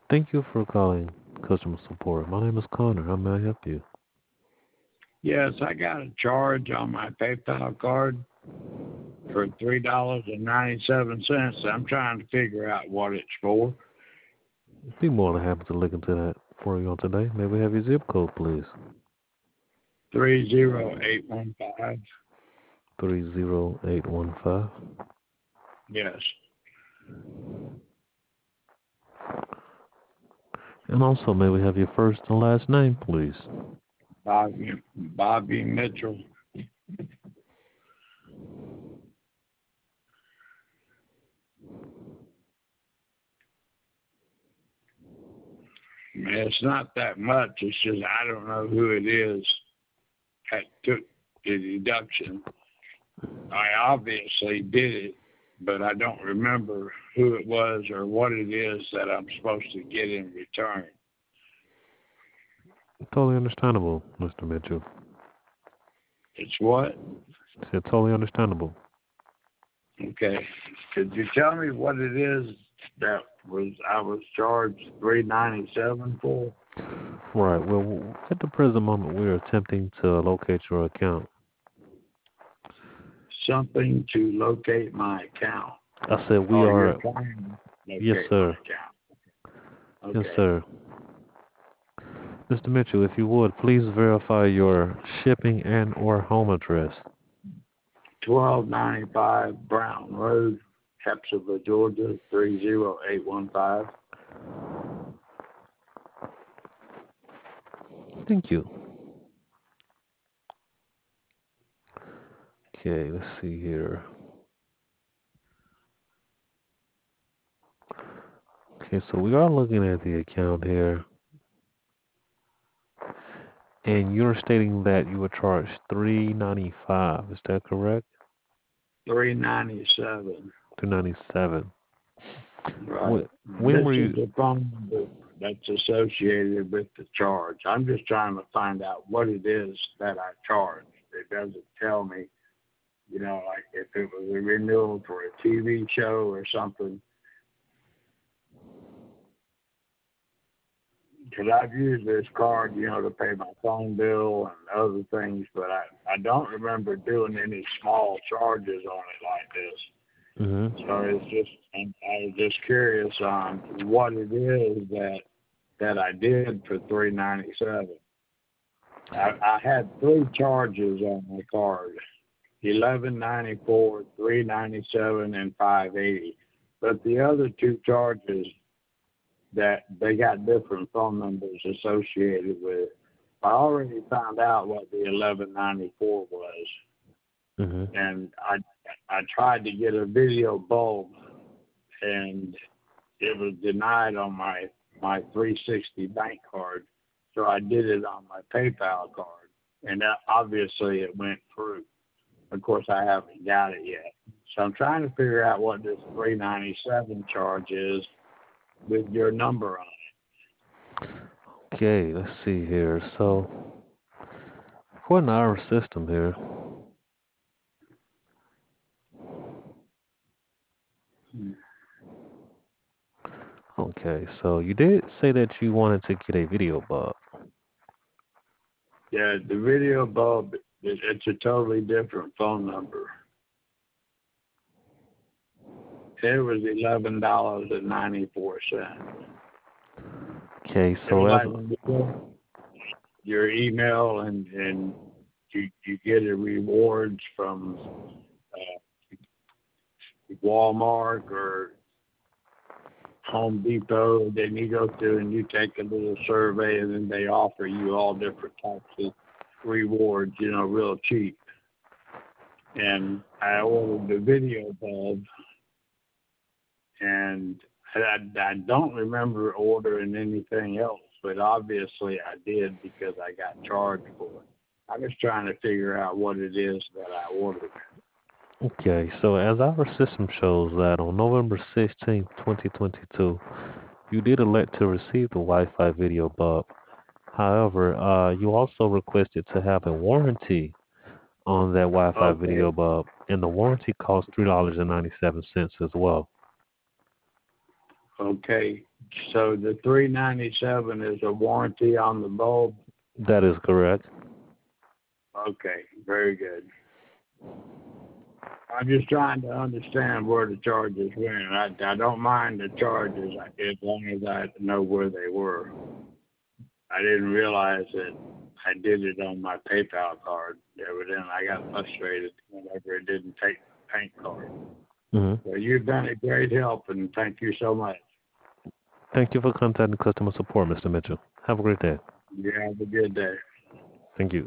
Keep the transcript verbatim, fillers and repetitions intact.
Thank you for calling customer support. My name is Connor. How may I help you? Yes, I got a charge on my PayPal card for three dollars and ninety seven cents. I'm trying to figure out what it's for. Be more than happy to look into that for you on today. May we have your zip code, please? Three zero eight one five. Three zero eight one five. Yes. And also, may we have your first and last name, please? Bobby Bobby Mitchell. Man, it's not that much. It's just I don't know who it is that took the deduction. I obviously did it, but I don't remember who it was or what it is that I'm supposed to get in return. Totally understandable, Mister Mitchell. It's what? I said totally understandable. Okay. Could you tell me what it is that was I was charged three ninety seven for? Right. Well, at the present moment, we are attempting to locate your account. Something to locate my account. I said we Oh, you're are. trying to Yes, locate my sir. account. Yes, Okay. sir. Mister Mitchell, if you would, please verify your shipping and or home address. Twelve ninety five Brown Road, Hepzibah, Georgia, three zero eight one five. Thank you. Okay, let's see here. Okay, so we are looking at the account here, and you're stating that you were charged three ninety five. Is that correct? Three ninety seven. Two ninety seven. Right. When, when This were is you? the phone number that's associated with the charge. I'm just trying to find out what it is that I charged. It doesn't tell me, you know, like if it was a renewal for a T V show or something. Because I've used this card, you know, to pay my phone bill and other things, but I, I don't remember doing any small charges on it like this. Mm-hmm. So it's just, and I was just curious on what it is that that I did for three ninety seven. I, I had three charges on my card: eleven ninety four, three ninety seven, and five eighty. But the other two charges that they got different phone numbers associated with. I already found out what the eleven ninety four was, Mm-hmm. and I I tried to get a video bulb, and it was denied on my my three sixty bank card, so I did it on my PayPal card, and that, obviously it went through. Of course, I haven't got it yet, so I'm trying to figure out what this three ninety-seven charge is with your number on Okay, let's see here. So, according to our system here, it. okay, so you did say that you wanted to get a video bug. Yeah, the video bulb, it, it's a totally different phone number. It was eleven dollars and ninety four cents. Okay, It so was as like when you get your email and and you you get a rewards from uh, Walmart or Home Depot. Then you go through and you take a little survey, and then they offer you all different types of rewards. You know, real cheap. And I ordered the video bulb, and I, I don't remember ordering anything else, but obviously I did because I got charged for it. I'm just trying to figure out what it is that I ordered. okay, so as our system shows that on November sixteenth, twenty twenty-two, you did elect to receive the Wi-Fi video bug. However, uh, you also requested to have a warranty on that Wi-Fi Okay, video bulb, and the warranty costs three dollars and ninety-seven cents as well. Okay. So the three ninety-seven is a warranty on the bulb. That is correct. Okay, very good. I'm just trying to understand where the charges went. I, I don't mind the charges as long as I know where they were. I didn't realize that I did it on my PayPal card. Evidently, I got frustrated whenever it didn't take the paint card. hmm So you've been a great help, and thank you so much. Thank you for contacting customer support, Mister Mitchell. Have a great day. You have a good day. Thank you.